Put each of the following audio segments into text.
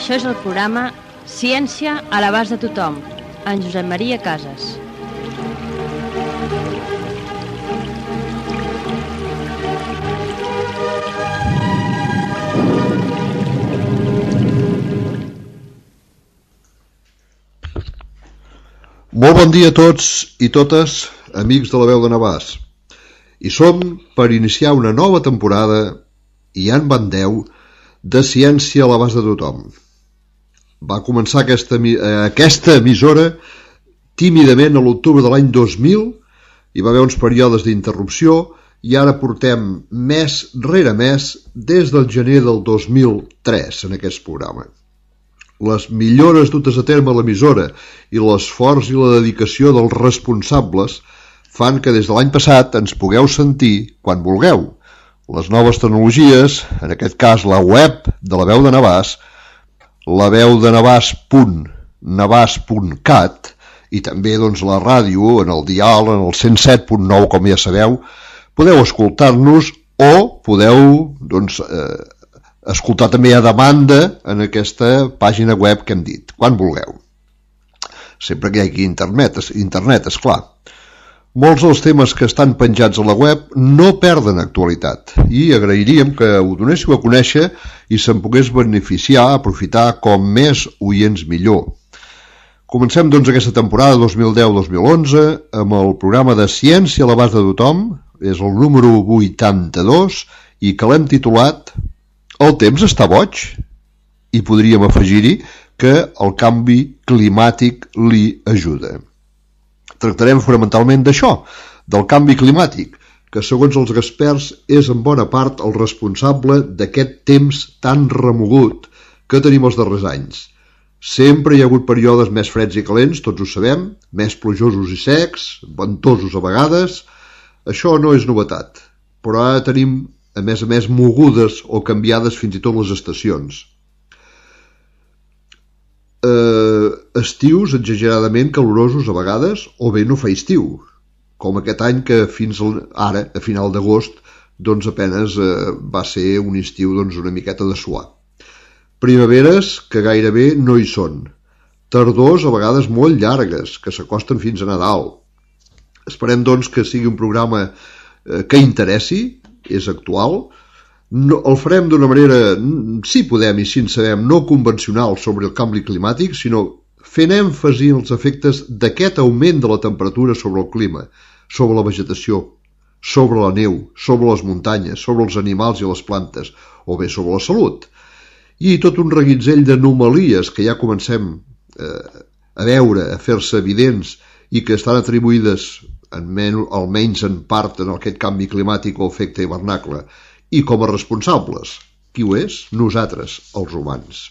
Això és el programa Ciència a l'abast de tothom, en Josep Maria Casas. Molt bon dia a tots i totes, amics de la veu de Navàs. I som per iniciar una nova temporada, i ja en van 10, de Ciència a l'abast de tothom. Va començar aquesta emissora tímidament a l'octubre de l'any 2000, hi va haver uns períodes d'interrupció, i ara portem mes rere mes des del gener del 2003 en aquest programa. Les millores dutes a terme a l'emissora i l'esforç i la dedicació dels responsables fan que des de l'any passat ens pugueu sentir quan vulgueu. Les noves tecnologies, en aquest cas la web de la veu de Navàs, la veu de navàs.cat i també la ràdio en el dial, en el 107.9, com ja sabeu, podeu escoltar-nos o podeu escoltar també a demanda en aquesta pàgina web que hem dit, quan vulgueu. Sempre que hi hagi internet, esclar. Molts dels temes que estan penjats a la web no perden actualitat i agrairíem que ho donéssiu a conèixer i se'n pogués beneficiar, aprofitar com més oients millor. Comencem aquesta temporada 2010-2011 amb el programa de Ciència a l'abast de tothom, és el número 82 i que l'hem titulat El temps està boig? I podríem afegir-hi que el canvi climàtic li ajuda. Tractarem fonamentalment d'això, del canvi climàtic, que segons els experts és en bona part el responsable d'aquest temps tan remogut que tenim els darrers anys. Sempre hi ha hagut períodes més freds i calents, tots ho sabem, més plujosos i secs, ventosos a vegades. Això no és novetat, però ara tenim a més, mogudes o canviades fins i tot les estacions. Estius exageradament calorosos a vegades, o bé no fa estiu, com aquest any que fins ara, a final d'agost, apenes va ser un estiu una miqueta de suar. Primaveres que gairebé no hi són. Tardors a vegades molt llargues, que s'acosten fins a Nadal. Esperem, que sigui un programa que interessi, és actual. El farem d'una manera, si podem i si en sabem, no convencional sobre el canvi climàtic, sinó fent èmfasi en els efectes d'aquest augment de la temperatura sobre el clima, sobre la vegetació, sobre la neu, sobre les muntanyes, sobre els animals i les plantes, o bé sobre la salut. I tot un reguitzell d'anomalies que ja comencem a veure, a fer-se evidents i que estan atribuïdes almenys en part en aquest canvi climàtic o efecte hivernacle, i com a responsables. Qui ho és? Nosaltres, els humans.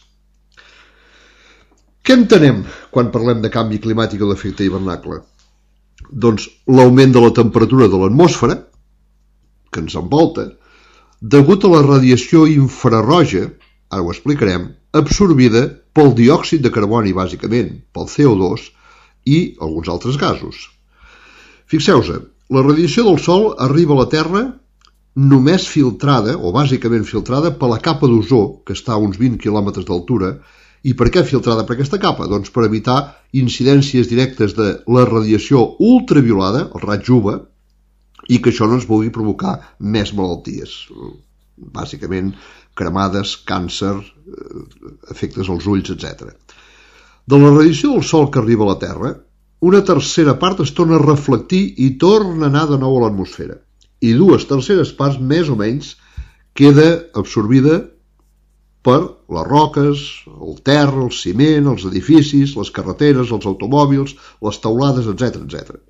Què entenem quan parlem de canvi climàtic o d'efecte hivernacle? L'augment de la temperatura de l'atmosfera, que ens envolta, degut a la radiació infraroja, ara ho explicarem, absorbida pel diòxid de carboni, bàsicament, pel CO2 i alguns altres gasos. Fixeu-vos, la radiació del Sol arriba a la Terra només filtrada, o bàsicament filtrada, per la capa d'ozó, que està a uns 20 quilòmetres d'altura. I per què filtrada per aquesta capa? Per evitar incidències directes de la radiació ultraviolada, el raig UVA, i que això no ens pugui provocar més malalties. Bàsicament, cremades, càncer, efectes als ulls, etc. De la radiació del Sol que arriba a la Terra, una tercera part es torna a reflectir i torna a anar de nou a l'atmosfera. I 2/3 parts, més o menys, queda absorbida per les roques, el terra, el ciment, els edificis, les carreteres, els automòbils, les teulades, etc.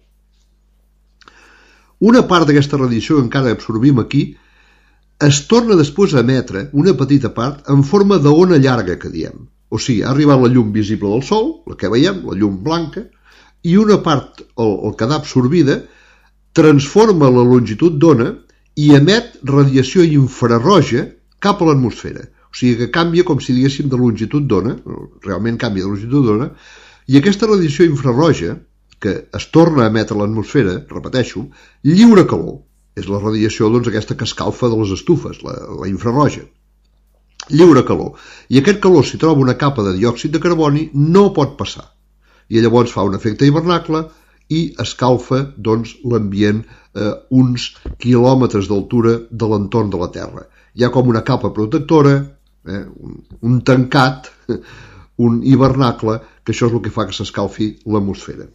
Una part d'aquesta radiació que encara absorbim aquí es torna després a emetre, una petita part, en forma d'ona llarga, que diem. O sigui, ha arribat la llum visible del Sol, la que veiem, la llum blanca, i una part, el quedar absorbida, transforma la longitud d'ona i emet radiació infraroja cap a l'atmosfera. O sigui que canvia com si diguéssim de longitud d'ona, realment canvia de longitud d'ona, i aquesta radiació infraroja, que es torna a emetre a l'atmosfera, repeteixo, lliura calor. És la radiació aquesta que escalfa de les estufes, la infraroja. lliura calor. I aquest calor, si troba una capa de diòxid de carboni, no pot passar. I llavors fa un efecte hivernacle i escalfa l'ambient uns quilòmetres d'altura de l'entorn de la Terra. Hi ha com una capa protectora, un tancat, un hivernacle, que això és el que fa que s'escalfi l'atmosfera.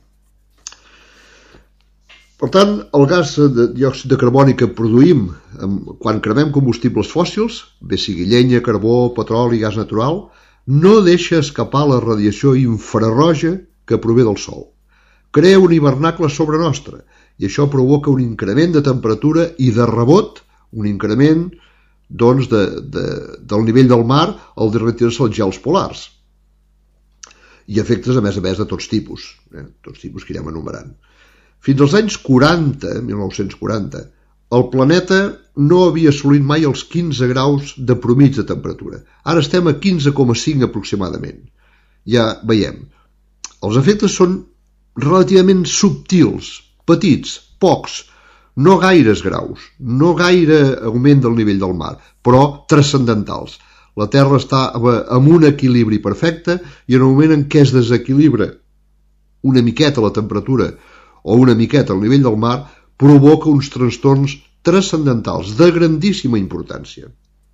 Per tant, el gas de diòxid de carboni que produïm quan cremem combustibles fòssils, bé sigui llenya, carbó, petroli, gas natural, no deixa escapar la radiació infrarroja que prové del Sol. Crea un hivernacle sobre nostre i això provoca un increment de temperatura i de rebot, un increment del nivell del mar al derretir-se els gels polars i efectes a més de tots tipus que irem enumerant. Fins als anys 1940, el planeta no havia assolit mai els 15 graus de promig de temperatura. Ara estem a 15,5 aproximadament. Ja veiem, els efectes són relativament subtils, petits, pocs, no gaires graus, no gaire augment del nivell del mar, però transcendentals. La Terra està en un equilibri perfecte i en el moment en què es desequilibra una miqueta la temperatura o una miqueta el nivell del mar, provoca uns trastorns transcendentals de grandíssima importància.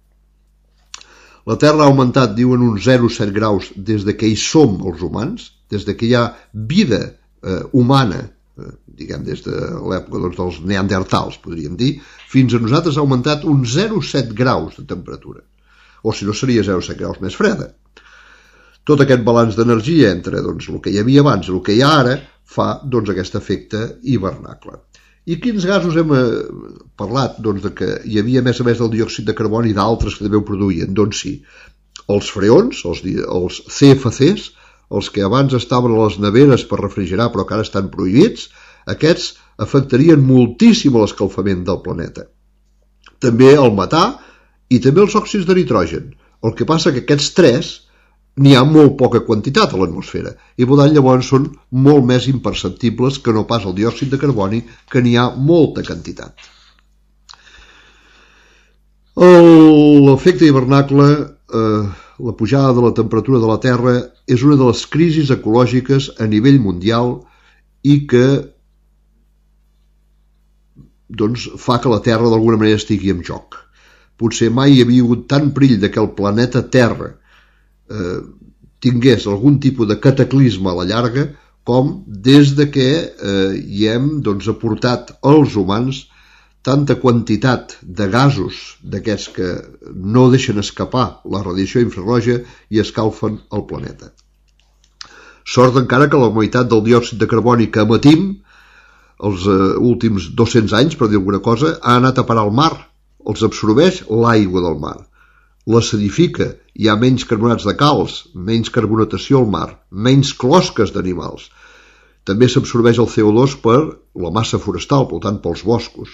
La Terra ha augmentat, diuen, uns 0,7 graus des de que hi som els humans, des de que hi ha vida humana, diguem des de l'època dels neandertals, podríem dir, fins a nosaltres ha augmentat uns 0,7 graus de temperatura. O si no seria 0,7 graus més freda. Tot aquest balanç d'energia entre el que hi havia abans i el que hi ha ara fa aquest efecte hivernacle. I quins gasos hem parlat? De que hi havia a més del diòxid de carboni i d'altres que també ho produïen. Doncs sí, els freons, els CFCs, els que abans estaven a les neveres per refrigerar però que ara estan prohibits, aquests afectarien moltíssim l'escalfament del planeta. També el metà i també els òxids de nitrogen. El que passa que aquests tres n'hi ha molt poca quantitat a l'atmosfera i per tant llavors són molt més imperceptibles que no pas el diòxid de carboni, que n'hi ha molta quantitat. L'efecte hivernacle, la pujada de la temperatura de la Terra, és una de les crisis ecològiques a nivell mundial i que fa que la Terra d'alguna manera estigui en joc. Potser mai hi havia hagut tant perill de que el planeta Terra tingués algun tipus de cataclisme a la llarga com des de que hi hem aportat als humans tanta quantitat de gasos d'aquests que no deixen escapar la radiació infrarroja i escalfen el planeta. Sort encara que la meitat del diòxid de carboni que emetim els últims 200 anys, per dir alguna cosa, ha anat a parar al mar, els absorbeix l'aigua del mar, l'acidifica, hi ha menys carbonats de calç, menys carbonatació al mar, menys closques d'animals. També s'absorbeix el CO2 per la massa forestal, per tant pels boscos.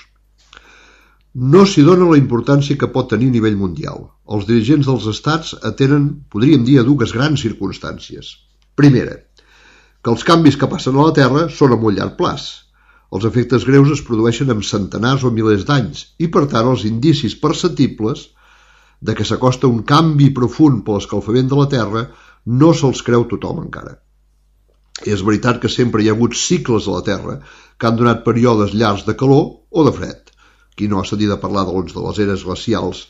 No s'hi dona la importància que pot tenir a nivell mundial. Els dirigents dels estats atenen, podríem dir, a dues grans circumstàncies. Primera, que els canvis que passen a la Terra són a molt llarg plaç. Els efectes greus es produeixen amb centenars o milers d'anys i, per tant, els indicis perceptibles de que s'acosta un canvi profund per l'escalfament de la Terra no se'ls creu tothom encara. És veritat que sempre hi ha hagut cicles a la Terra que han donat períodes llargs de calor o de fred. Qui no ha sentit a parlar de les eres glacials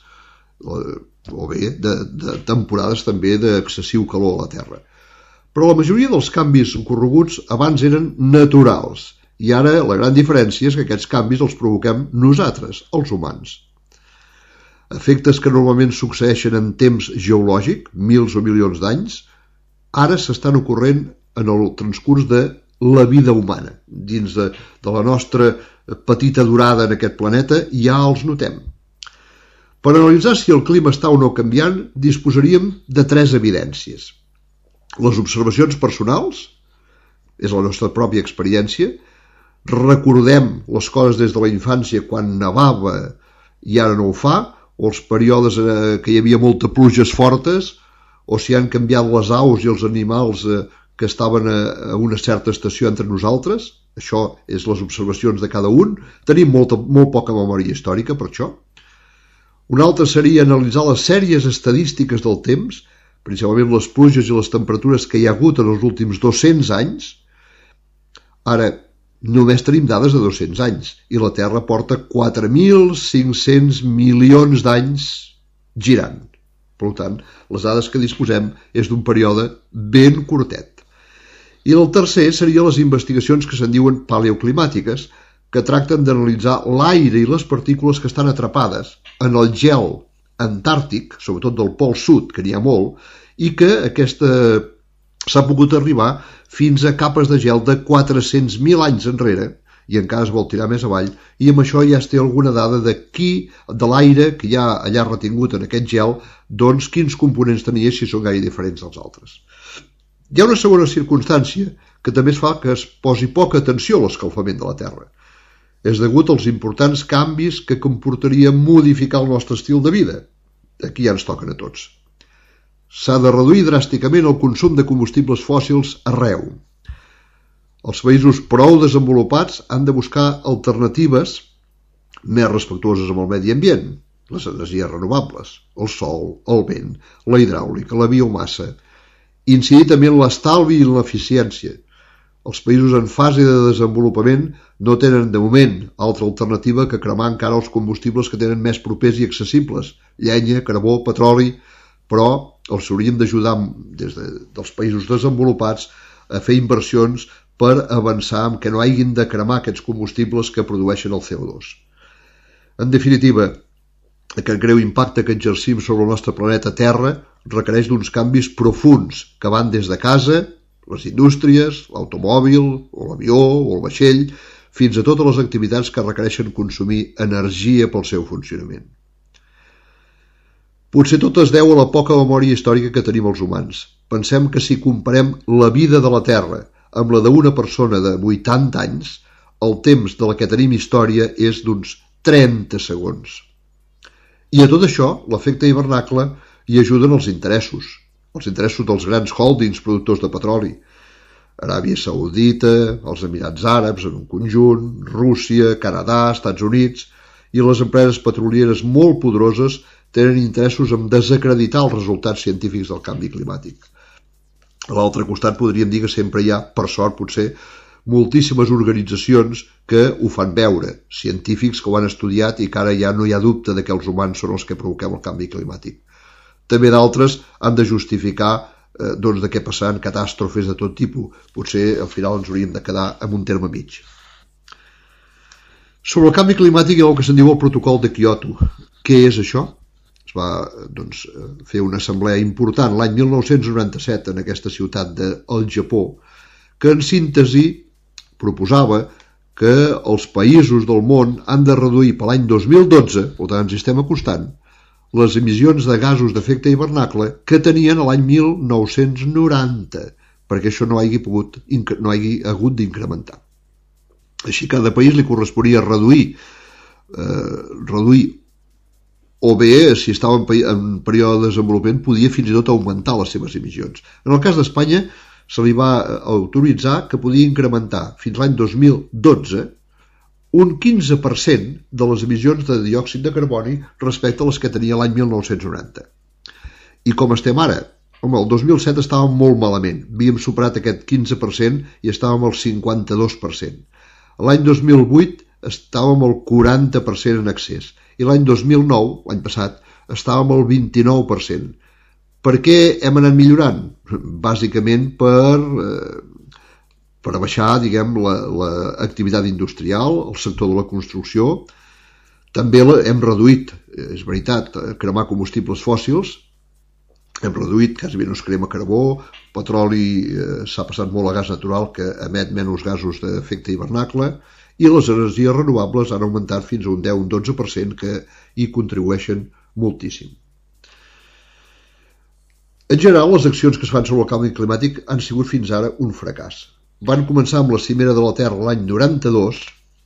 o bé de temporades també d'excessiu calor a la Terra. Però la majoria dels canvis ocorreguts abans eren naturals i ara la gran diferència és que aquests canvis els provoquem nosaltres, els humans. Efectes que normalment succeeixen en temps geològic, mils o milions d'anys, ara s'estan ocorrent en el transcurs de la vida humana. Dins de la nostra petita durada en aquest planeta ja els notem. Per analitzar si el clima està o no canviant, disposaríem de tres evidències. Les observacions personals, és la nostra pròpia experiència, recordem les coses des de la infància quan nevava i ara no ho fa, o els períodes que hi havia molta pluges fortes, o si han canviat les aus i els animals que estaven a una certa estació entre nosaltres. Això és les observacions de cada un. Tenim molt poca memòria històrica per això. Un altre seria analitzar les sèries estadístiques del temps, principalment les pluges i les temperatures que hi ha hagut en els últims 200 anys. Ara, només tenim dades de 200 anys i la Terra porta 4.500 milions d'anys girant. Per tant, les dades que disposem és d'un període ben curtet. I el tercer seria les investigacions que se'n diuen paleoclimàtiques, que tracten d'analitzar l'aire i les partícules que estan atrapades en el gel antàrtic, sobretot del pol sud, que n'hi ha molt, i que s'ha pogut arribar fins a capes de gel de 400.000 anys enrere, i encara es vol tirar més avall, i amb això ja es té alguna dada de l'aire que hi ha allà retingut en aquest gel, doncs quins components tenia, si són gaire diferents dels altres. Hi ha una segona circumstància que també es fa que es posi poca atenció a l'escalfament de la Terra. És degut als importants canvis que comportaria modificar el nostre estil de vida. Aquí ja ens toquen a tots. S'ha de reduir dràsticament el consum de combustibles fòssils arreu. Els països prou desenvolupats han de buscar alternatives més respectuoses amb el medi ambient, les energies renovables, el sol, el vent, la hidràulica, la biomassa, incidir també en l'estalvi i en l'eficiència. Els països en fase de desenvolupament no tenen, de moment, altra alternativa que cremar encara els combustibles que tenen més propers i accessibles, llenya, carbó, petroli, però els hauríem d'ajudar des dels països desenvolupats a fer inversions per avançar en què no hagin de cremar aquests combustibles que produeixen el CO2. En definitiva, aquest greu impacte que exercim sobre el nostre planeta Terra requereix d'uns canvis profunds que van des de casa, les indústries, l'automòbil, o l'avió, o el vaixell, fins a totes les activitats que requereixen consumir energia pel seu funcionament. Potser tot es deu a la poca memòria històrica que tenim els humans. Pensem que si comparem la vida de la Terra amb la d'una persona de 80 anys, el temps de la que tenim història és d'uns 30 segons. I a tot això, l'efecte hivernacle hi ajuden els interessos dels grans holdings productors de petroli. Aràbia Saudita, els Emirats Àrabs en un conjunt, Rússia, Canadà, Estats Units, i les empreses petrolieres molt poderoses tenen interessos en desacreditar els resultats científics del canvi climàtic. A l'altre costat podríem dir que sempre hi ha, per sort potser, moltíssimes organitzacions que ho fan veure, científics que ho han estudiat i que ara ja no hi ha dubte de que els humans són els que provoquem el canvi climàtic. També d'altres han de justificar de què passaran catàstrofes de tot tipus. Potser al final ens hauríem de quedar en un terme mig. Sobre el canvi climàtic hi ha el que se'n diu el protocol de Kyoto. Què és això? Es va fer una assemblea important l'any 1997 en aquesta ciutat del Japó, que en síntesi proposava que els països del món han de reduir per l'any 2012, per tant ens estem acostant, les emissions de gasos d'efecte hivernacle que tenien l'any 1990, perquè això no hagi hagut d'incrementar. Així cada país li corresponia reduir o bé, si estava en període de desenvolupament, podia fins i tot augmentar les seves emissions. En el cas d'Espanya se li va autoritzar que podia incrementar fins l'any 2012 un 15% de les emissions de diòxid de carboni respecte a les que tenia l'any 1990. I com estem ara? Home, el 2007 estàvem molt malament. Havíem superat aquest 15% i estàvem al 52%. L'any 2008 estàvem al 40% en excés. I l'any 2009, l'any passat, estàvem al 29%. Per què hem anat millorant? Bàsicament per baixar, l'activitat industrial, el sector de la construcció. També hem reduït, és veritat, cremar combustibles fòssils, hem reduït, quasi no es crema carbó, petroli s'ha passat molt a gas natural que emet menys gasos d'efecte hivernacle, i les energies renovables han augmentat fins a un 10 o un 12% que hi contribueixen moltíssim. En general, les accions que es fan sobre el canvi climàtic han sigut fins ara un fracàs. Van començar amb la cimera de la Terra l'any 92,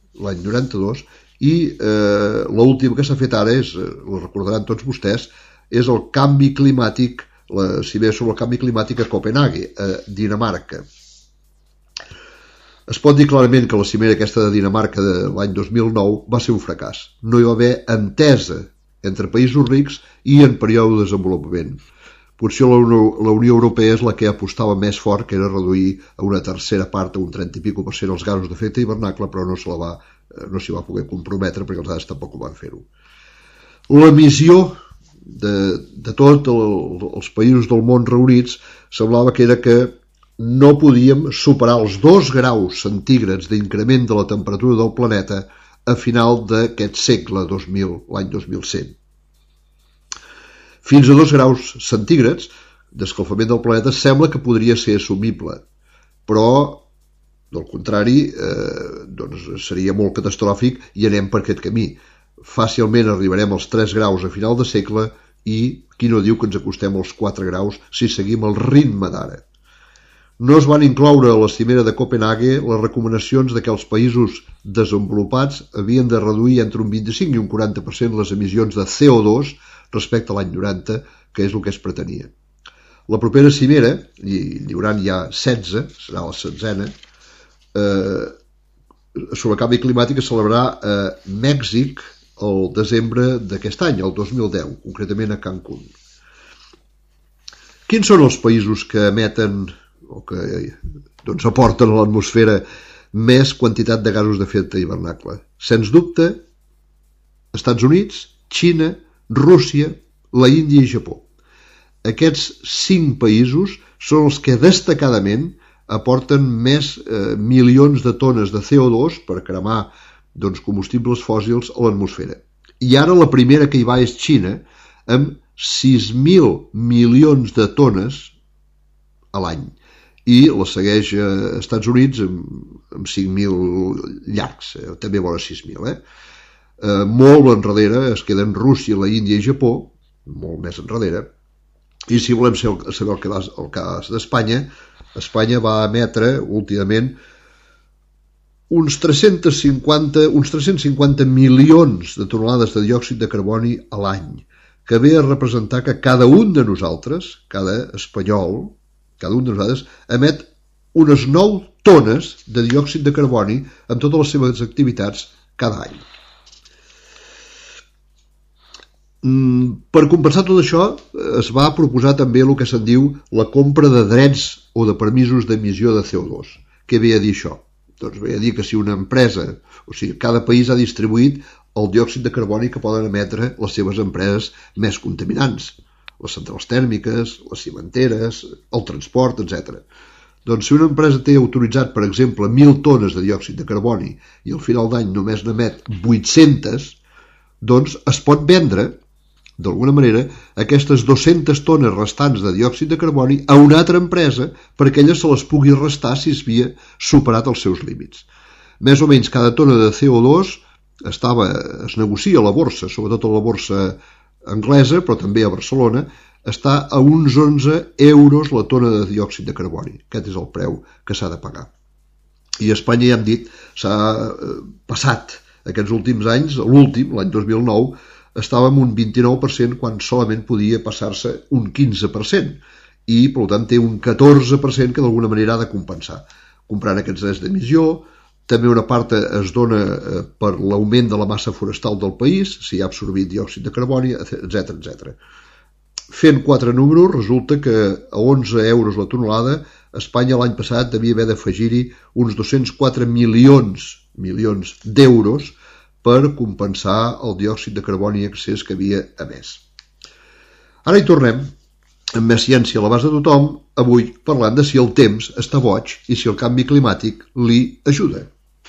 i l'últim que s'ha fet ara, ho recordaran tots vostès, és el canvi climàtic, la cimera sobre el canvi climàtic a Copenhague, a Dinamarca. Es pot dir clarament que la cimera aquesta de Dinamarca de l'any 2009 va ser un fracàs. No hi va haver entesa entre països rics i en període de desenvolupament. Potser la Unió Europea és la que apostava més fort, que era reduir a una tercera part, a un 30 i pico % els gasos d'efecte hivernacle, però no s'hi va poder comprometre perquè els altres tampoc ho van fer-ho. La missió de tots els països del món reunits semblava que era que no podíem superar els 2 graus centígrads d'increment de la temperatura del planeta a final d'aquest segle 2000, l'any 2100. Fins a 2 graus centígrads d'escalfament del planeta sembla que podria ser assumible, però, del contrari, seria molt catastròfic i anem per aquest camí. Fàcilment arribarem als 3 graus a final de segle i qui no diu que ens acostem als 4 graus si seguim el ritme d'ara. No es van incloure a la cimera de Copenhague les recomanacions de que els països desenvolupats havien de reduir entre un 25 i un 40% les emissions de CO2 respecte a l'any 90, que és el que es pretenia. La propera cimera, i n'hi haurà ja 16, serà la 16a, sobre canvi climàtic es celebrarà a Mèxic el desembre d'aquest any, el 2010, concretament a Cancún. Quins són els països que emeten o que aporten a l'atmosfera més quantitat de gasos d'efecte hivernacle? Sens dubte, Estats Units, Xina, Rússia, la Índia i Japó. Aquests 5 països són els que destacadament aporten més milions de tones de CO2 per cremar combustibles fòssils a l'atmosfera. I ara la primera que hi va és Xina, amb 6.000 milions de tones a l'any. I la segueix als Estats Units amb 5.000 llargs, també vora 6.000. Molt enrere es queden Rússia, la Índia i Japó, molt més enrere. I si volem saber el cas d'Espanya, Espanya va emetre últimament uns 350 milions de tonelades de diòxid de carboni a l'any, que ve a representar que cada un de nosaltres, cada espanyol, cada un de nosaltres, emet unes 9 tones de diòxid de carboni en totes les seves activitats cada any. Per compensar tot això, es va proposar també el que se'n diu la compra de drets o de permisos d'emissió de CO2. Què ve a dir això? Doncs ve a dir que si una empresa, o sigui, cada país ha distribuït el diòxid de carboni que poden emetre les seves empreses més contaminants, les centrals tèrmiques, les cimenteres, el transport, etc. Doncs si una empresa té autoritzat, per exemple, 1.000 tones de diòxid de carboni i al final d'any només n'emet 800, doncs es pot vendre, d'alguna manera, aquestes 200 tones restants de diòxid de carboni a una altra empresa perquè ella se les pugui restar si es havia superat els seus límits. Més o menys cada tona de CO2 es negocia a la borsa, sobretot a la borsa anglesa, però també a Barcelona, està a uns 11 euros la tona de diòxid de carboni. Aquest és el preu que s'ha de pagar. I a Espanya, ja hem dit, s'ha passat aquests últims anys, l'últim, l'any 2009, estava en un 29% quan solament podia passar-se un 15% i, per tant, té un 14% que d'alguna manera ha de compensar. Comprant aquests drets d'emissió, també una part es dona per l'augment de la massa forestal del país, si ha absorbit diòxid de carboni, etc. Fent 4 números, resulta que a 11 euros la tonelada, Espanya l'any passat devia haver d'afegir-hi uns 204 milions d'euros per compensar el diòxid de carboni excés que havia emès. Ara hi tornem, amb més ciència a l'abast de tothom, avui parlant de si el temps està boig i si el canvi climàtic li ajuda.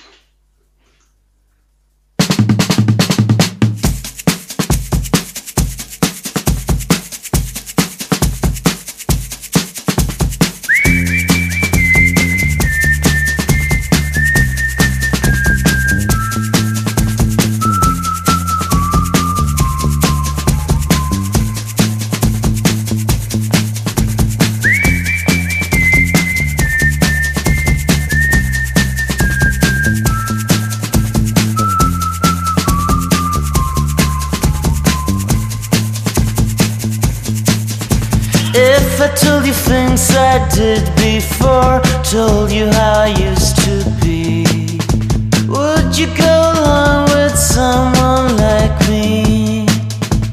If I told you things I did before, told you how I used to be, would you go along with someone like me?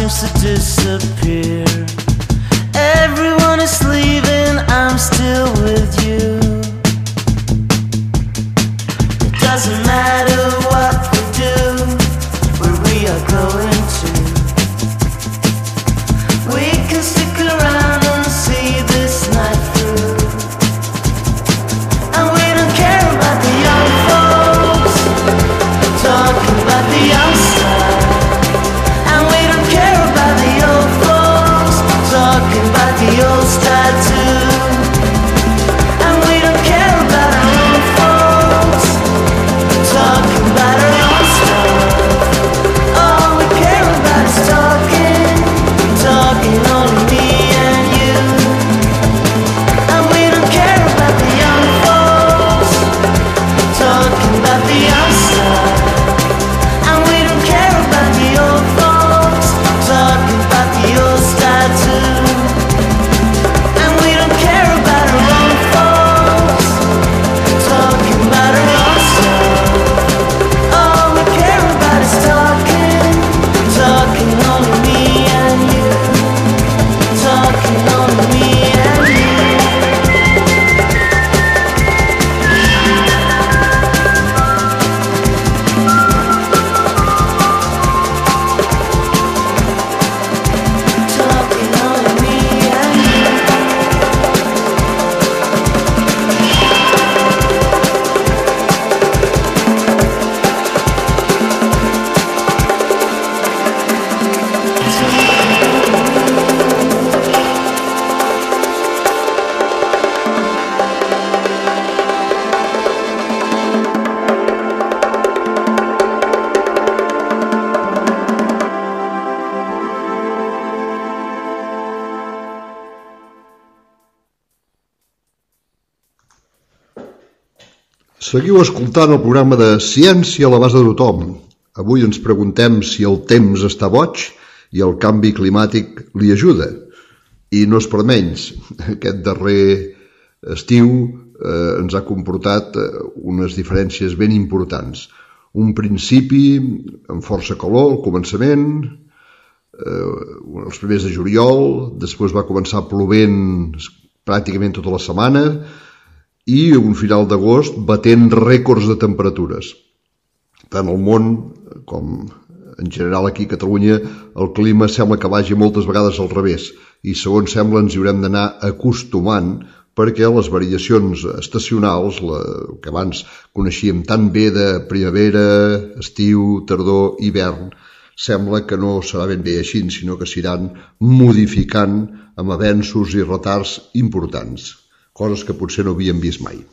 seems to disappear. Everyone is leaving, I'm still with you. It doesn't matter what we do, where we are going to. We can stick around and see this night through. And we don't care about the young folks talking about the outside. And we don't care about the old folks talking about the old style too. And we don't care about our own folks talking about our own stuff. All we care about is talking, talking only me and you. And we don't care about the young folks talking about the outside. And we don't care about the old folks talking about the old style too. And we don't care about our own folks talking about our own stuff. All we care about is talking, talking only me and you. Talking only me and you. Talking only me and you. Seguiu escoltant el programa de Ciència a l'abast de tothom. Avui ens preguntem si el temps està boig i el canvi climàtic li ajuda. I no és per menys. Aquest darrer estiu ens ha comportat unes diferències ben importants. Un principi amb força calor al començament, els primers de juliol, després va començar plovent pràcticament tota la setmana, i un final d'agost batent rècords de temperatures. Tant al món com en general aquí a Catalunya el clima sembla que vagi moltes vegades al revés i segons sembla ens hi haurem d'anar acostumant perquè les variacions estacionals, que abans coneixíem tan bé de primavera, estiu, tardor, hivern, sembla que no serà ben bé així, sinó que s'iran modificant amb avenços i retards importants. Coses que potser no havíem vist mai.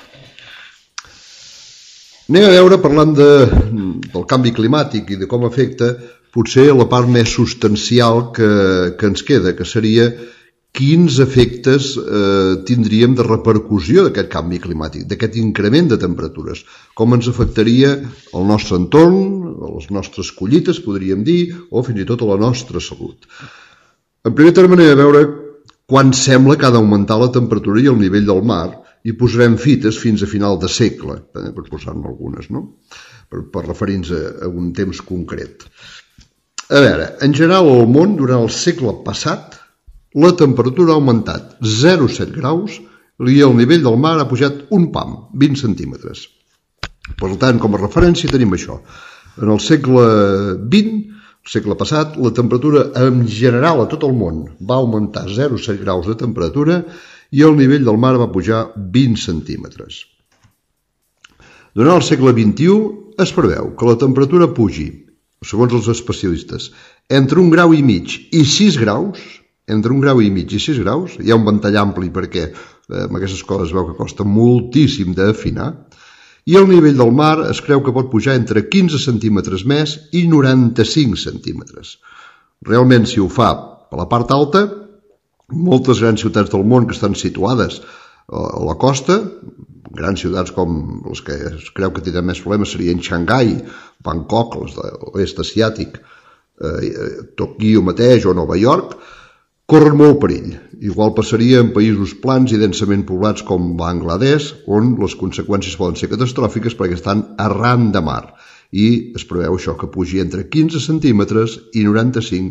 Anem a veure, parlant del canvi climàtic i de com afecta, potser la part més substancial que ens queda, que seria quins efectes tindríem de repercussió d'aquest canvi climàtic, d'aquest increment de temperatures, com ens afectaria el nostre entorn, les nostres collites, podríem dir, o fins i tot a la nostra salut. En primer terme anem a veure quan sembla que ha d'augmentar la temperatura i el nivell del mar, i posarem fites fins a final de segle, per posar-ne algunes, no? Per referir-nos a un temps concret. A veure, en general al món, durant el segle passat, la temperatura ha augmentat 0,7 graus i el nivell del mar ha pujat un pam, 20 centímetres. Per tant, com a referència tenim això. En el segle XX, el segle passat, la temperatura en general a tot el món va augmentar 0,7 graus de temperatura i el nivell del mar va pujar 20 centímetres. Durant el segle XXI es preveu que la temperatura pugi, segons els especialistes, entre 1,5 graus i 6 graus, entre 1,5 graus i 6 graus, hi ha un ventall ampli perquè amb aquestes coses es veu que costa moltíssim d'afinar, i el nivell del mar es creu que pot pujar entre 15 centímetres més i 95 centímetres. Realment, si ho fa per la part alta, moltes grans ciutats del món que estan situades a la costa, grans ciutats com les que es creu que tenen més problemes serien Xangai, Bangkok, les de l'est asiàtic, Tòquio mateix o Nova York, corren molt perill. Igual passaria en països plans i densament poblats com Bangladesh, on les conseqüències poden ser catastròfiques perquè estan arran de mar. I es preveu això, que pugi entre 15 centímetres i 95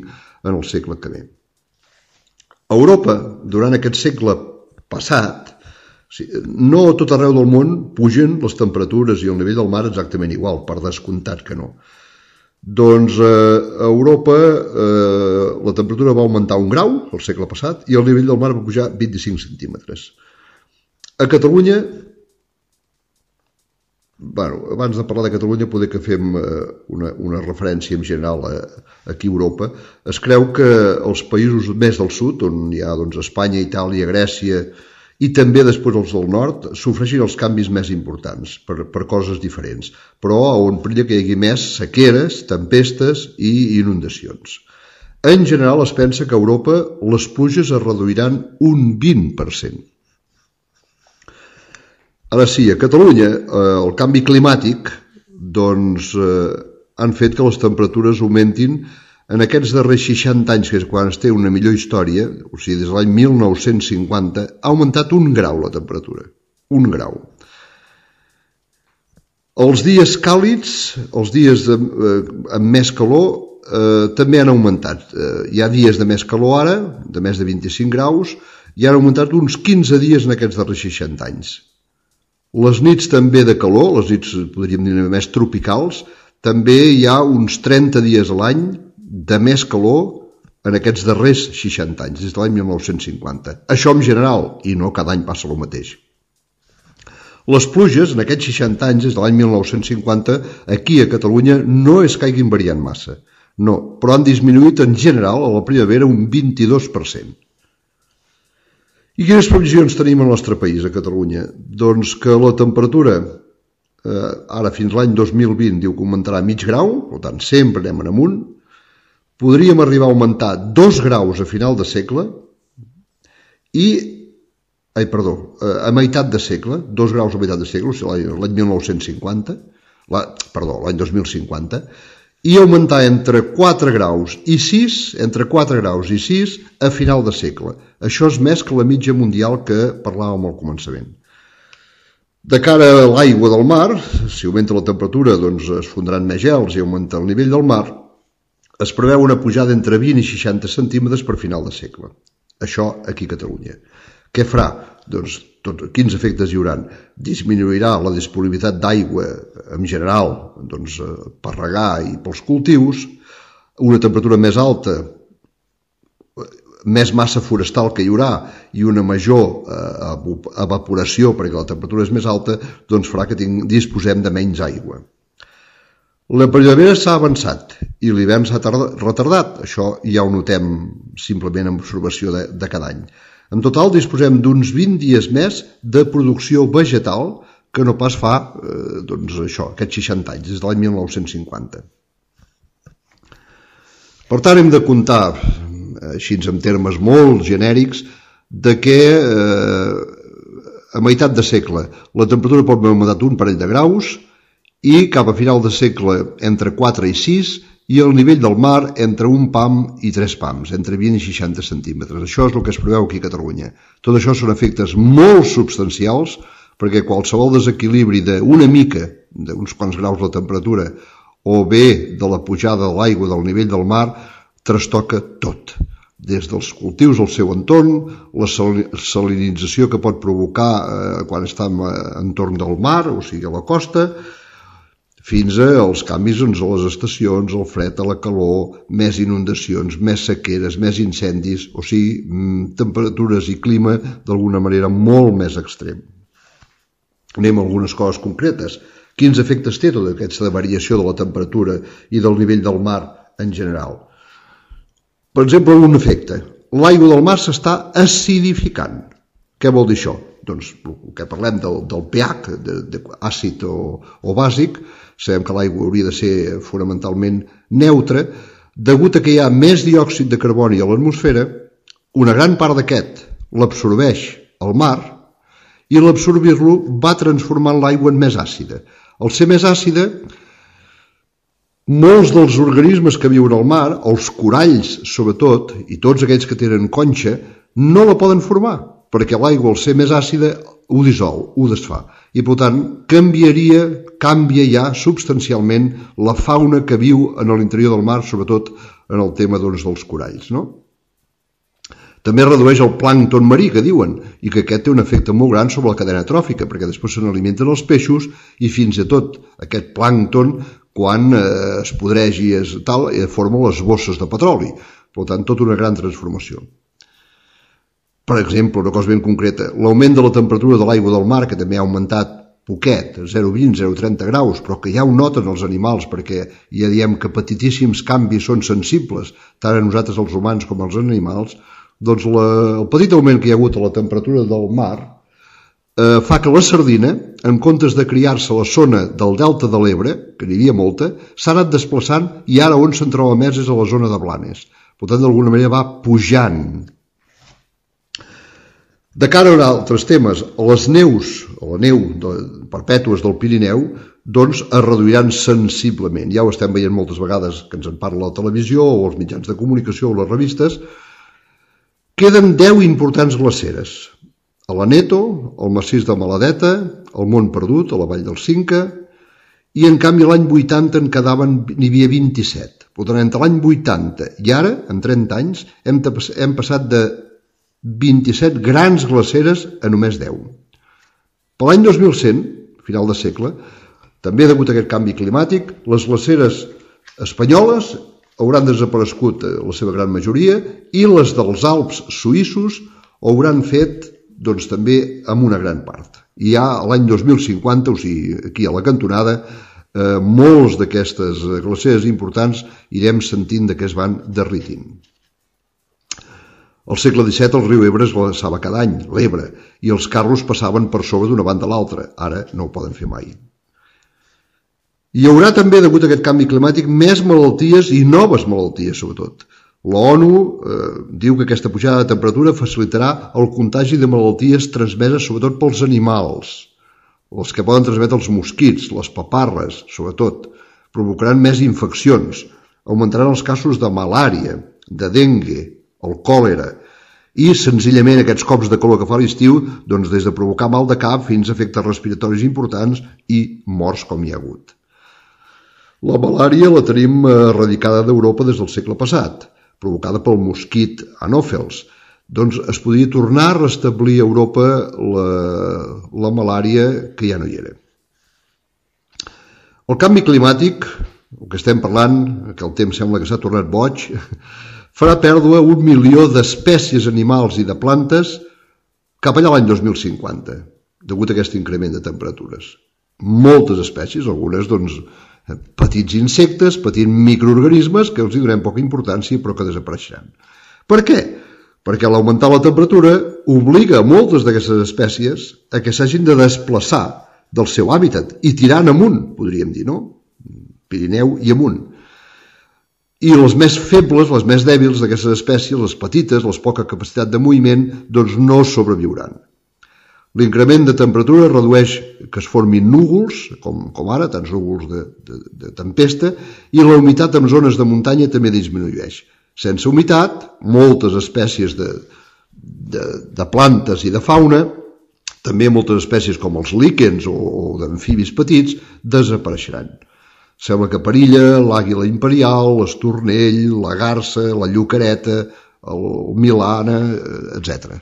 en el segle que ve. A Europa, durant aquest segle passat, no a tot arreu del món pugen les temperatures i el nivell del mar exactament igual, per descomptat que no. Doncs a Europa la temperatura va augmentar 1 grau el segle passat i el nivell del mar va pujar 25 centímetres. A Catalunya, abans de parlar de Catalunya, poder que fem una referència en general aquí a Europa. Es creu que els països més del sud, on hi ha Espanya, Itàlia, Grècia i també després els del nord, sofreixen els canvis més importants per coses diferents, però on perilla que hi hagi més sequeres, tempestes i inundacions. En general es pensa que a Europa les pluges es reduiran un 20%. Ara sí, a Catalunya el canvi climàtic han fet que les temperatures augmentin en aquests darrers 60 anys, que és quan es té una millor història, o sigui, des de l'any 1950, ha augmentat 1 grau la temperatura. 1 grau. Els dies càlids, els dies amb més calor, també han augmentat. Hi ha dies de més calor ara, de més de 25 graus, i han augmentat uns 15 dies en aquests darrers 60 anys. Les nits també de calor, les nits podríem dir més tropicals, també hi ha uns 30 dies a l'any de més calor en aquests darrers 60 anys, des de l'any 1950. Això en general, i no cada any passa el mateix. Les pluges en aquests 60 anys, des de l'any 1950, aquí a Catalunya no és que hagin variat massa, no, però han disminuït en general a la primavera un 22%. I quines previsions tenim al nostre país, a Catalunya? Doncs que la temperatura, ara fins l'any 2020, diu que augmentarà mig grau, per tant sempre anem en amunt, podríem arribar a augmentar 2 graus a final de segle a meitat de segle, 2 graus a meitat de segle, o sigui, l'any 1950, l'any 2050, i augmentar entre 4 graus i 6 a final de segle. Això és més que la mitja mundial que parlàvem al començament. De cara a l'aigua del mar, si augmenta la temperatura, doncs es fondran més gels i augmenta el nivell del mar, es preveu una pujada entre 20 i 60 centímetres per final de segle. Això aquí a Catalunya. Què farà? Doncs quins efectes hi haurà? Disminuirà la disponibilitat d'aigua en general per regar i pels cultius, una temperatura més alta, més massa forestal que hi haurà i una major evaporació perquè la temperatura és més alta, doncs farà que disposem de menys aigua. La primavera s'ha avançat i l'hivern s'ha retardat. Això ja ho notem simplement en observació de cada any. En total disposem d'uns 20 dies més de producció vegetal que no pas fa aquests 60 anys, des de l'any 1950. Per tant, hem de comptar, així en termes molt genèrics, de que a meitat de segle la temperatura pot haver augmentat un parell de graus i cap a final de segle entre 4 i 6 i el nivell del mar entre 1 pam i 3 pams, entre 20 i 60 centímetres. Això és el que es preveu aquí a Catalunya. Tot això són efectes molt substancials perquè qualsevol desequilibri d'una mica, d'uns quants graus la temperatura, o bé de la pujada de l'aigua del nivell del mar, trastoca tot. Des dels cultius al seu entorn, la salinització que pot provocar quan està entorn del mar, o sigui a la costa, fins als canvis a les estacions, el fred, a la calor, més inundacions, més sequeres, més incendis, o sigui, temperatures i clima d'alguna manera molt més extrem. Anem a algunes coses concretes. Quins efectes té tota aquesta variació de la temperatura i del nivell del mar en general? Per exemple, un efecte. L'aigua del mar s'està acidificant. Què vol dir això? Doncs el que parlem del pH, àcid o bàsic, sabem que l'aigua hauria de ser fonamentalment neutra, degut a que hi ha més diòxid de carboni a l'atmosfera, una gran part d'aquest l'absorbeix el mar i l'absorbir-lo va transformant l'aigua en més àcida. Al ser més àcida, molts dels organismes que viuen al mar, els coralls sobretot, i tots aquells que tenen conxa, no la poden formar, perquè l'aigua al ser més àcida ho dissol, ho desfà. I per tant canvia ja substancialment la fauna que viu en l'interior del mar, sobretot en el tema doncs, dels coralls, no? També redueix el plàncton marí, que diuen, i que aquest té un efecte molt gran sobre la cadena tròfica, perquè després se n'alimenten els peixos i fins i tot aquest plàncton, quan es podreix i forma les bosses de petroli. Per tant, tota una gran transformació. Per exemple, una cosa ben concreta, l'augment de la temperatura de l'aigua del mar, que també ha augmentat poquet, 0,20, 0,30 graus, però que ja ho noten els animals, perquè ja diem que petitíssims canvis són sensibles, tant a nosaltres els humans com als animals, doncs el petit augment que hi ha hagut a la temperatura del mar fa que la sardina, en comptes de criar-se a la zona del delta de l'Ebre, que n'hi havia molta, s'ha anat desplaçant i ara on se'n troba més és a la zona de Blanes. Per tant, d'alguna manera va pujant. De cara a altres temes, les neus, o la neu perpètues del Pirineu, doncs es reduiran sensiblement. Ja ho estem veient moltes vegades que ens en parla la televisió o els mitjans de comunicació o les revistes. Queden 10 importants glaceres. A l'Aneto, el massís de Maladeta, el Mont Perdut, a la vall del Cinca, i en canvi l'any 80 n'hi havia 27. Per tant, entre l'any 80 i ara, en 30 anys, hem passat de 27 grans glaceres a només 10. Per l'any 2100, final de segle, també degut a aquest canvi climàtic, les glaceres espanyoles hauran desaparegut la seva gran majoria i les dels Alps suïssos ho hauran fet doncs, també amb una gran part. I ja l'any 2050, o sigui, aquí a la cantonada, molts d'aquestes glaceres importants irem sentint que es van derritint. Al segle XVII el riu Ebre es glaçava cada any, l'Ebre, i els carros passaven per sobre d'una banda a l'altra. Ara no ho poden fer mai. Hi haurà també, degut a aquest canvi climàtic, més malalties i noves malalties, sobretot. L'ONU diu que aquesta pujada de temperatura facilitarà el contagi de malalties transmeses sobretot pels animals, els que poden transmetre els mosquits, les paparres, sobretot. Provocaran més infeccions, augmentaran els casos de malària, de dengue, el còlera, i senzillament aquests cops de calor que fa l'estiu, doncs des de provocar mal de cap fins a efectes respiratoris importants i morts com hi ha hagut. La malària la tenim erradicada d'Europa des del segle passat, provocada pel mosquit anòfels. Doncs es podria tornar a restablir a Europa la malària que ja no hi era. El canvi climàtic, el que estem parlant, que el temps sembla que s'ha tornat boig, farà pèrdua 1 milió d'espècies animals i de plantes cap allà l'any 2050, degut a aquest increment de temperatures. Moltes espècies, algunes doncs petits insectes, petits microorganismes que els hi donem poca importància però que desapareixeran. Per què? Perquè a l'augmentar la temperatura obliga a moltes d'aquestes espècies a que s'hagin de desplaçar del seu hàbitat i tirant amunt, podríem dir, no? Pirineu i amunt. I les més febles, les més dèbils d'aquestes espècies, les petites, les poca capacitat de moviment, doncs no sobreviuran. L'increment de temperatura redueix que es formin núvols, com ara, tants núvols de tempesta, i la humitat en zones de muntanya també disminueix. Sense humitat, moltes espècies de plantes i de fauna, també moltes espècies com els líquens o d'amfibis petits, desapareixeran. Sembla que perilla l'àguila imperial, l'estornell, la garsa, la llucareta, el milana, etc.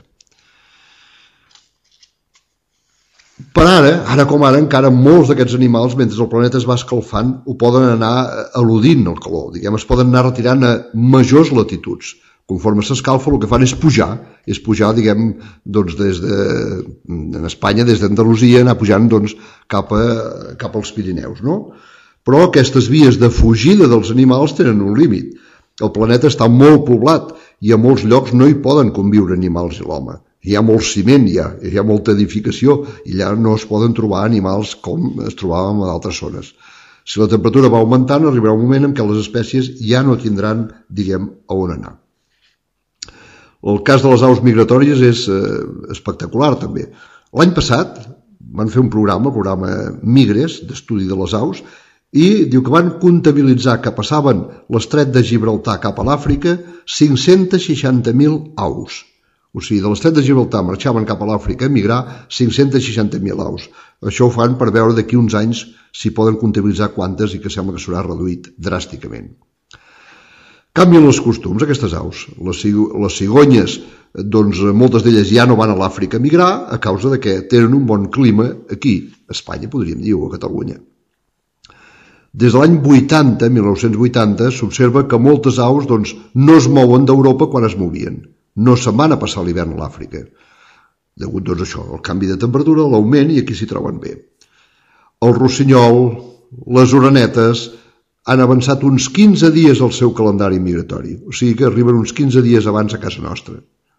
Per ara com ara, encara molts d'aquests animals, mentre el planeta es va escalfant, ho poden anar eludint el calor, diguem, es poden anar retirant a majors latituds. Conforme s'escalfa, el que fan és pujar, diguem, doncs en Espanya, des d'Andalusia, anar pujant doncs, cap als Pirineus, no? Però aquestes vies de fugida dels animals tenen un límit. El planeta està molt poblat i a molts llocs no hi poden conviure animals i l'home. Hi ha molt ciment, hi ha molta edificació i allà no es poden trobar animals com es trobaven en altres zones. Si la temperatura va augmentant, arribarà un moment en què les espècies ja no tindran, diguem, a on anar. El cas de les aus migratòries és espectacular, també. L'any passat van fer un programa, el programa Migres, d'estudi de les aus, i diu que van comptabilitzar que passaven l'estret de Gibraltar cap a l'Àfrica 560.000 aus. O sigui, de l'estret de Gibraltar marxaven cap a l'Àfrica a migrar 560.000 aus. Això ho fan per veure d'aquí uns anys si poden comptabilitzar quantes i que sembla que s'haurà reduït dràsticament. Canvien els costums, aquestes aus. Les cigonyes, doncs moltes d'elles ja no van a l'Àfrica a migrar a causa de que tenen un bon clima aquí, a Espanya, podríem dir, o a Catalunya. Des de l'any 1980, s'observa que moltes aus doncs, no es mouen d'Europa quan es movien. No se'n van a passar l'hivern a l'Àfrica. Degut, doncs, això, al canvi de temperatura, l'augment, i aquí s'hi troben bé. El rossinyol, les orenetes, han avançat uns 15 dies al seu calendari migratori. O sigui que arriben uns 15 dies abans a casa nostra.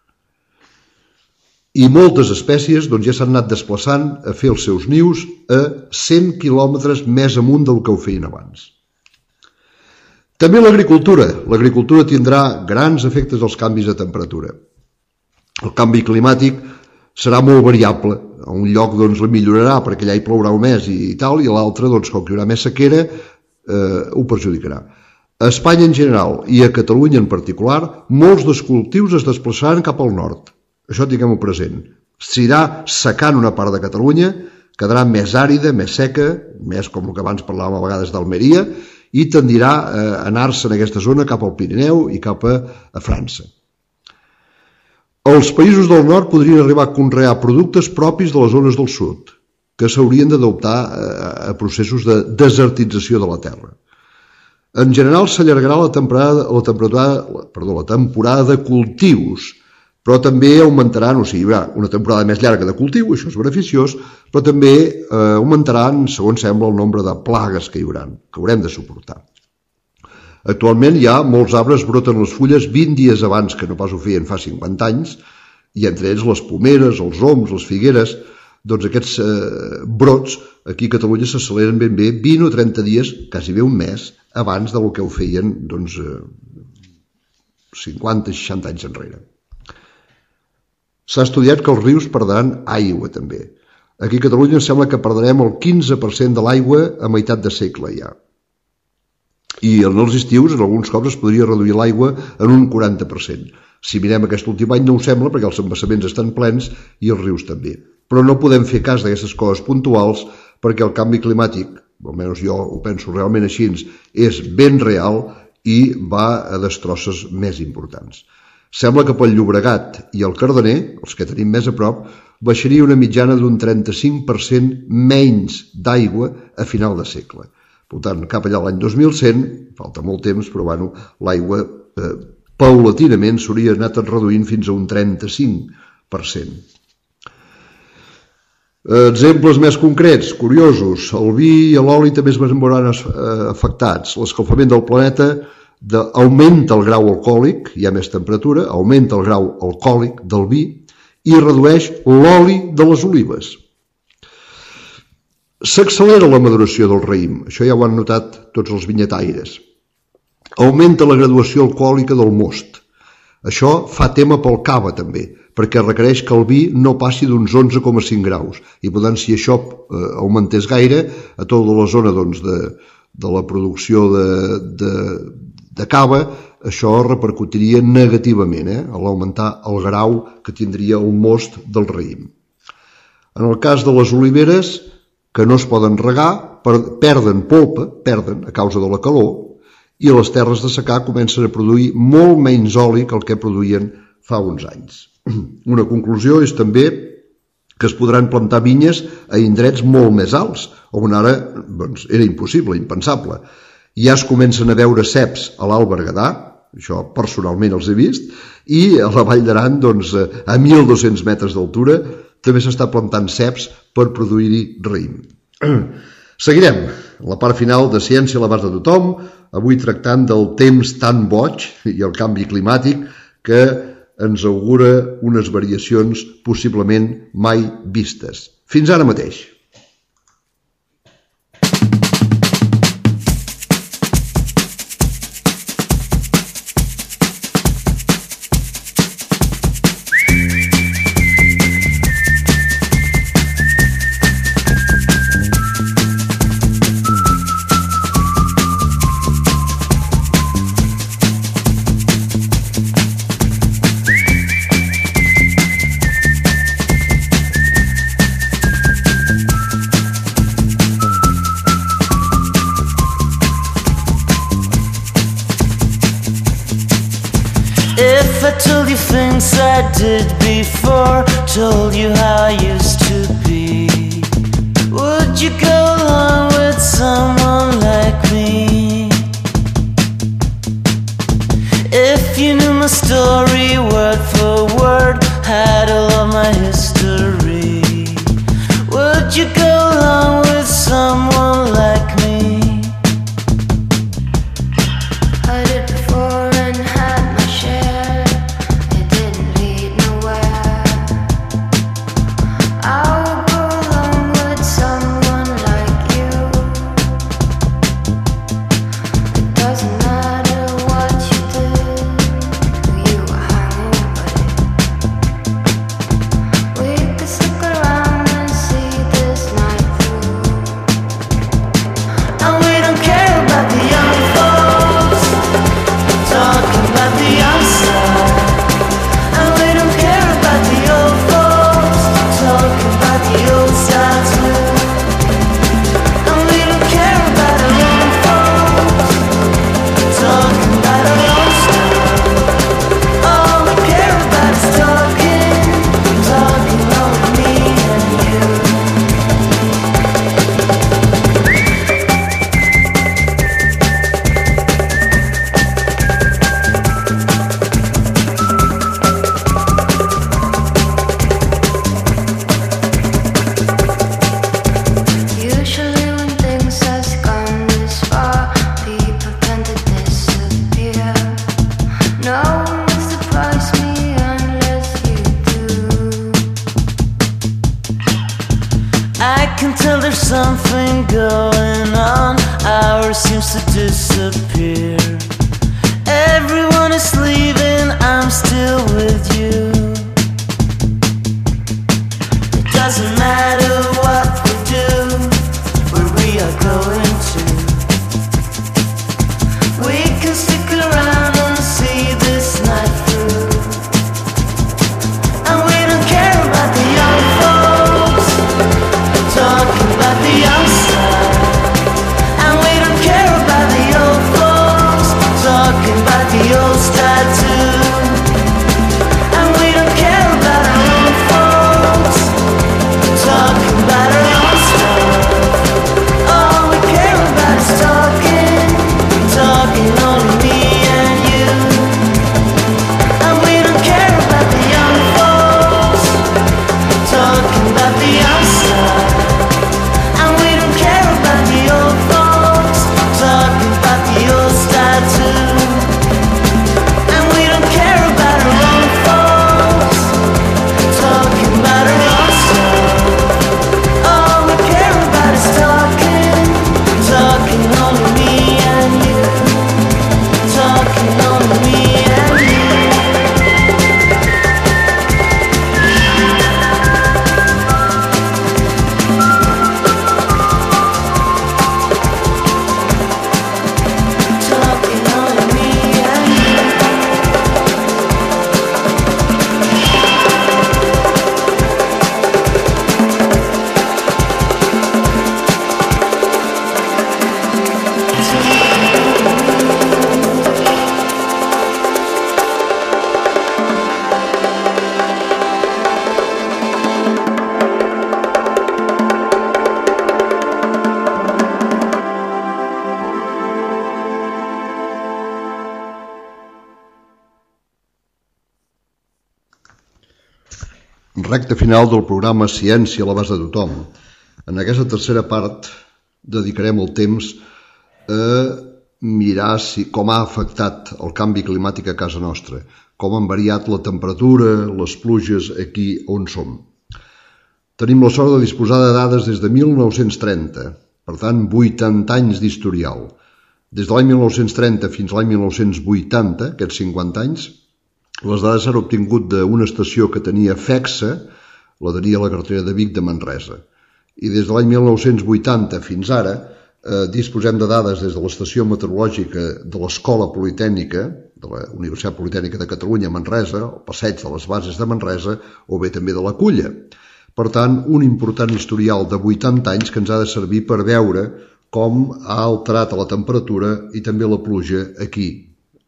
I moltes espècies doncs, ja s'han anat desplaçant a fer els seus nius a 100 quilòmetres més amunt del que ho feien abans. També l'agricultura. L'agricultura tindrà grans efectes als canvis de temperatura. El canvi climàtic serà molt variable. A un lloc doncs, la millorarà perquè allà hi plourà més i tal, i a l'altre, doncs, com que hi haurà més sequera, ho perjudicarà. A Espanya en general i a Catalunya en particular, molts dels cultius es desplaçaran cap al nord. Això tinguem-ho present. S'irà secant una part de Catalunya, quedarà més àrida, més seca, més com el que abans parlàvem a vegades d'Almeria, i tendirà a anar-se en aquesta zona cap al Pirineu i cap a França. Els països del nord podrien arribar a conrear productes propis de les zones del sud, que s'haurien d'adoptar a processos de desertització de la terra. En general s'allargarà la temporada de cultius, però també augmentaran, o sigui, hi haurà una temporada més llarga de cultiu, això és beneficiós, però també augmentaran, segons sembla, el nombre de plagues que hi haurà, que haurem de suportar. Actualment ja molts arbres broten les fulles 20 dies abans que no pas ho feien fa 50 anys, i entre ells les pomeres, els oms, les figueres, doncs aquests brots aquí a Catalunya s'acceleren ben bé 20 o 30 dies, quasi bé un mes, abans del que ho feien doncs, 50-60 anys enrere. S'ha estudiat que els rius perdran aigua també. Aquí a Catalunya sembla que perdrem el 15% de l'aigua a meitat de segle ja. I en els estius, en alguns cops, es podria reduir l'aigua en un 40%. Si mirem aquest últim any no ho sembla perquè els embassaments estan plens i els rius també. Però no podem fer cas d'aquestes coses puntuals perquè el canvi climàtic, almenys jo ho penso realment així, és ben real i va a destrosses més importants. Sembla que pel Llobregat i el Cardener, els que tenim més a prop, baixaria una mitjana d'un 35% menys d'aigua a final de segle. Per tant, cap allà l'any 2100, falta molt temps, però bueno, l'aigua paulatinament s'hauria anat reduint fins a un 35%. Exemples més concrets, curiosos, el vi i l'oli també es veuran afectats. L'escalfament del planeta augmenta el grau alcohòlic, hi ha més temperatura, augmenta el grau alcohòlic del vi i redueix l'oli de les olives. S'accelera la maduració del raïm, això ja ho han notat tots els vinyetaires. Augmenta la graduació alcohòlica del most. Això fa tema pel cava també, perquè requereix que el vi no passi d'uns 11,5 graus. I per tant, si això augmentés gaire, a tota la zona doncs, de la producció de cava, això repercutiria negativament a l'augmentar el grau que tindria el most del raïm. En el cas de les oliveres, que no es poden regar, perden polpa, perden a causa de la calor, i les terres de secà comencen a produir molt menys oli que el que produïen fa uns anys. Una conclusió és també que es podran plantar vinyes a indrets molt més alts, on ara doncs, era impossible, impensable. Ja es comencen a veure ceps a l'Alt Berguedà, això personalment els he vist, i a la Vall d'Aran, doncs, a 1.200 metres d'altura, també s'està plantant ceps per produir-hi raïm. Seguirem la part final de Ciència a l'abast de tothom, avui tractant del temps tan boig i el canvi climàtic que ens augura unes variacions possiblement mai vistes. Fins ara mateix. If I told you things I did before, told you how I used to be, would you go along with someone like me? If you knew my story word for word, had all of my history, would you go along with someone like me? I did before and had my share. It didn't lead nowhere. I would go along with someone like you. It doesn't matter what you did, who you were hanging with. We could stick around and see this night through. And we don't care about the young folks talking about the outside. And we don't care about the old folks talking about the old style too. And we don't care about our own folks talking about our own style. All we care about is talking over me and you. Usually when things have gone this far, people tend to disappear. No one will surprise me unless you do. I can tell there's something going on. Ours seems to disappear. Everyone is leaving, I'm still with you. It doesn't matter what we do, where we are going to. We can stick around and see this night through. And we don't care about the young folks talking about the outside. And we don't care about the old folks talking about the old style too. And we don't care about our own folks talking about our own stuff. All we care about is talking only me and you. And we don't care about the young folks talking about the outside. And we don't care about the old folks talking about the old style too. And we don't care about our own folks talking about our own stuff. All we care about is talking only me and you. Talking only me and you. Talking only me and you. Recte final del programa Ciència a l'abast de tothom. En aquesta tercera part dedicarem el temps a mirar com ha afectat el canvi climàtic a casa nostra, com han variat la temperatura, les pluges aquí on som. Tenim la sort de disposar de dades des de 1930, per tant 80 anys d'historial. Des de l'any 1930 fins a l'any 1980, aquests 50 anys, les dades s'han obtingut d'una estació que tenia FEXA, la tenia a la carretera de Vic de Manresa. I des de l'any 1980 fins ara disposem de dades des de l'estació meteorològica de l'Escola Politècnica, de la Universitat Politècnica de Catalunya a Manresa, el passeig de les Bases de Manresa, o bé també de la Culla. Per tant, un important historial de 80 anys que ens ha de servir per veure com ha alterat la temperatura i també la pluja aquí,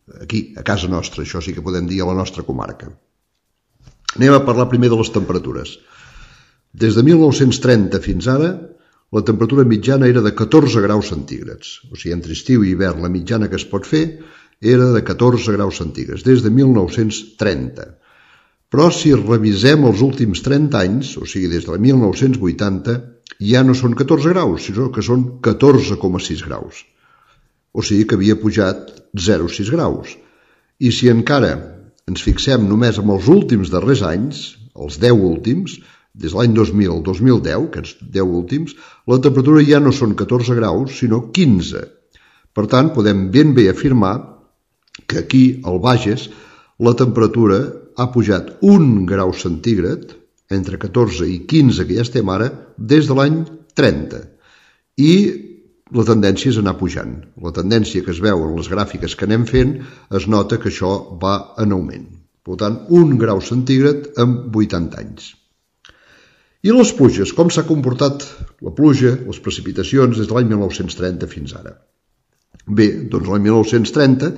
aquí, a casa nostra, això sí que podem dir a la nostra comarca. Anem a parlar primer de les temperatures. Des de 1930 fins ara, la temperatura mitjana era de 14 graus centígrads. O sigui, entre estiu i hivern, la mitjana que es pot fer era de 14 graus centígrads, des de 1930. Però si revisem els últims 30 anys, o sigui, des de 1980, ja no són 14 graus, sinó que són 14,6 graus. O sigui que havia pujat 0,6 graus. I si encara ens fixem només en els últims darrers anys, els 10 últims, des de l'any 2000 al 2010, aquests 10 últims, la temperatura ja no són 14 graus, sinó 15. Per tant, podem ben bé afirmar que aquí, al Bages, la temperatura ha pujat 1 grau centígrad, entre 14 i 15 que ja estem ara, des de l'any 30. I la tendència és anar pujant. La tendència que es veu en les gràfiques que anem fent es nota que això va en augment. Per tant, 1 grau centígrad en 80 anys. I les pluges, com s'ha comportat la pluja, les precipitacions, des de l'any 1930 fins ara? Bé, doncs l'any 1930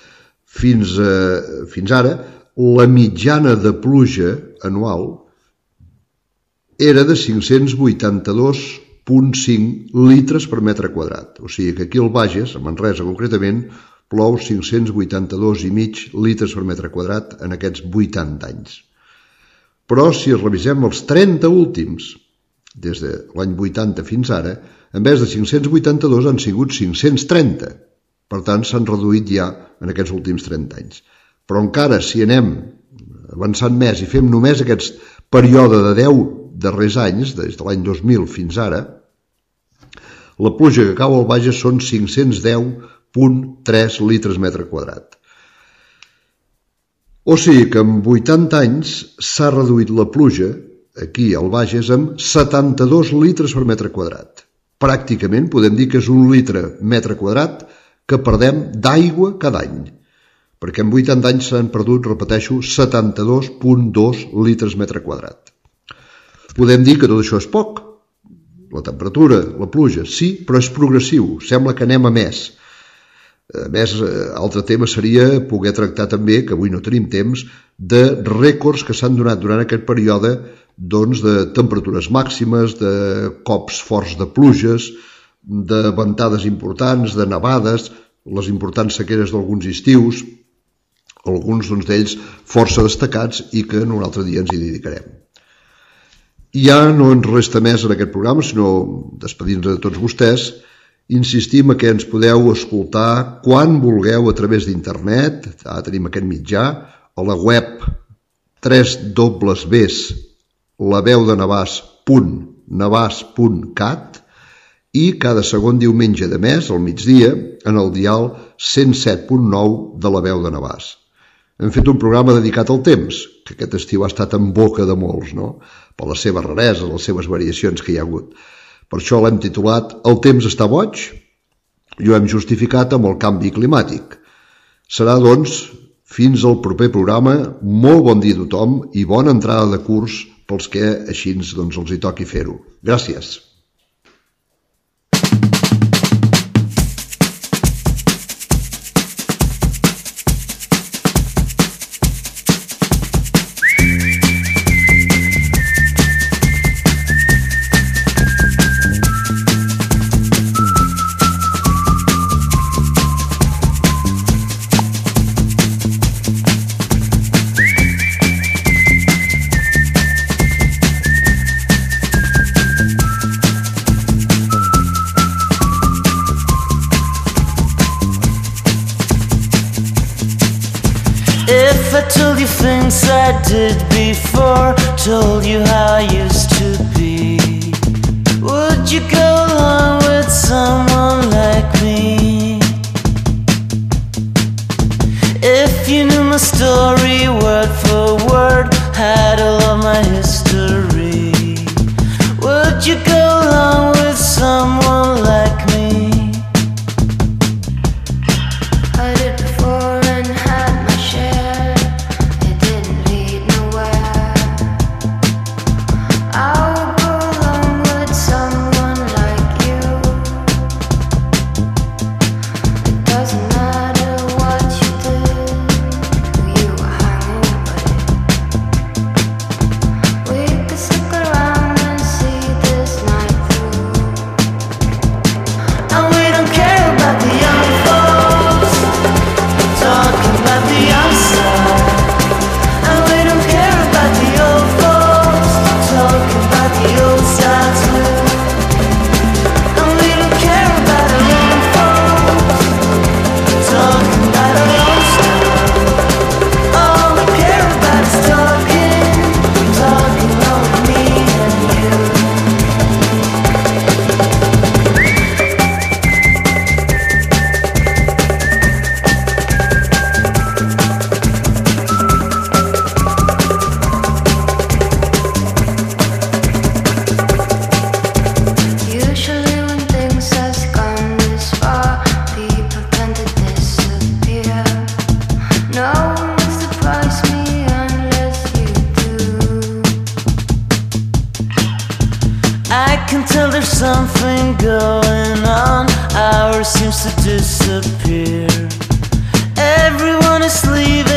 fins ara, la mitjana de pluja anual era de 582,5 litres per metre quadrat. O sigui que aquí al Bages, a Manresa concretament, plou 582,5 litres per metre quadrat en aquests 80 anys. Però si revisem els 30 últims, des de l'any 80 fins ara, en vez de 582 han sigut 530. Per tant, s'han reduït ja en aquests últims 30 anys. Però encara, si anem avançant més i fem només aquest període de 10 darrers anys, des de l'any 2000 fins ara, la pluja que cau al Bages són 510,3 litres metre quadrat. O sigui que en 80 anys s'ha reduït la pluja, aquí al Bages, amb 72 litres per metre quadrat. Pràcticament podem dir que és 1 litre metre quadrat que perdem d'aigua cada any, perquè en 80 anys s'han perdut, repeteixo, 72,2 litres metre quadrat. Podem dir que tot això és poc, la temperatura, la pluja, sí, però és progressiu, sembla que anem a més. A més, altre tema seria poder tractar també, que avui no tenim temps, de rècords que s'han donat durant aquest període doncs, de temperatures màximes, de cops forts de pluges, de ventades importants, de nevades, les importants sequeres d'alguns estius, alguns d'ells força destacats i que en un altre dia ens hi dedicarem. Ja no ens resta més en aquest programa, sinó despedir-nos de tots vostès. Insistim que ens podeu escoltar quan vulgueu a través d'internet, ara tenim aquest mitjà, a la web www.laveudenavàs.navàs.cat i cada segon diumenge de mes, al migdia, en el dial 107.9 de la Veu de Navàs. Hem fet un programa dedicat al temps, que aquest estiu ha estat en boca de molts, no? Per les seves rareses, les seves variacions que hi ha hagut. Per això l'hem titulat El temps està boig i ho hem justificat amb el canvi climàtic. Serà, doncs, fins al proper programa. Molt bon dia a tothom i bona entrada de curs pels que així els hi toqui fer-ho. Gràcies. If I told you things I did before, told you how I used to be, would you go along with someone like me? If you knew my story word for word, had all of my history, would you go along with someone like me? I did before and had my share. It didn't lead nowhere. I would go along with someone like you. It doesn't matter what you do. something going on. Ours seems to disappear. Everyone is leaving.